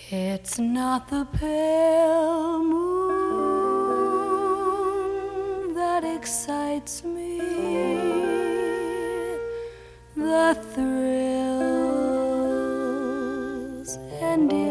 It's not the pale moon that excites me, the thrills and